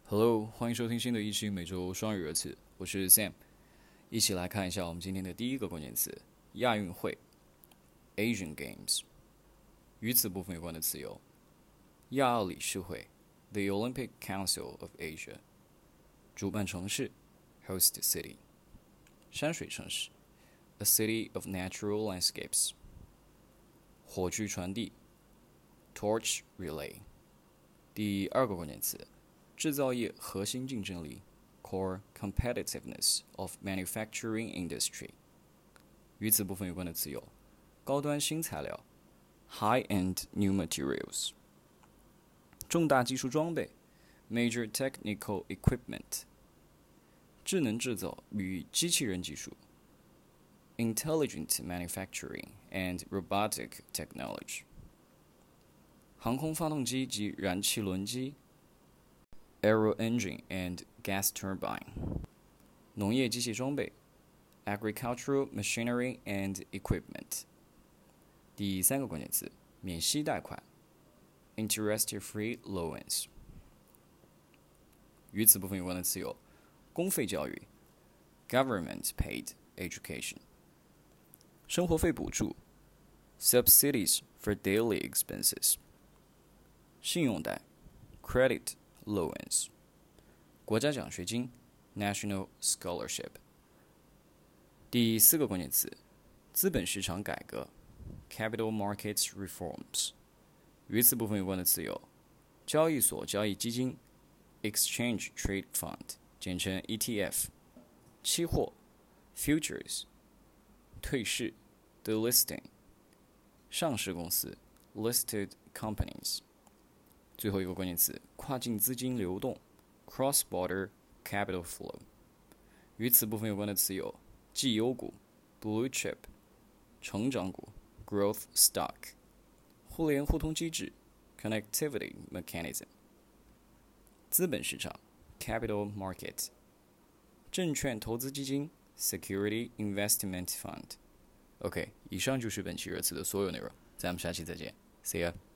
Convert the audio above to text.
Hello，欢迎收听新的一期每周双语热词，我是 Sam，一起来看一下我们今天的第一个关键词：亚运会 （Asian Games）。与此部分有关的词有：亚奥理事会 （The Olympic Council of Asia）、主办城市 （Host City）、山水城市 （A City of Natural Landscapes）、火炬传递 （Torch Relay）。第二个关键词。制造业核心竞争力 （Core Competitiveness of Manufacturing Industry）。与此部分有关的词有：高端新材料 （High-end New Materials）、重大技术装备 （Major Technical Equipment）、智能制造与机器人技术 （Intelligent Manufacturing and Robotic Technology）、航空发动机及燃气轮机Aero engine and gas turbine， 农业机械装备 Agricultural machinery and equipment。第三个关键词，免息贷款 Interest-free loans。与此部分有关的词有：公费教育 Government paid education， 生活费补助 Subsidies for daily expenses， 信用贷 Credit loans， 国家奖学金 National Scholarship。 第四个关键词，资本市场改革 Capital Markets Reforms。 与此部分有关的词有：交易所交易基金 Exchange Trade Fund， 简称 ETF， 期货 Futures， 退市 Delisting， 上市公司 Listed Companies。最后一个关键词，跨境资金流动 （Cross-border capital flow）。与此部分有关的词有：绩优股 （Blue chip）、成长股 （Growth stock）、互联互通机制 （Connectivity mechanism）、资本市场 （Capital market）、证券投资基金 （Security investment fund）。OK， 以上就是本期热词的所有内容，咱们下期再见 ，See ya。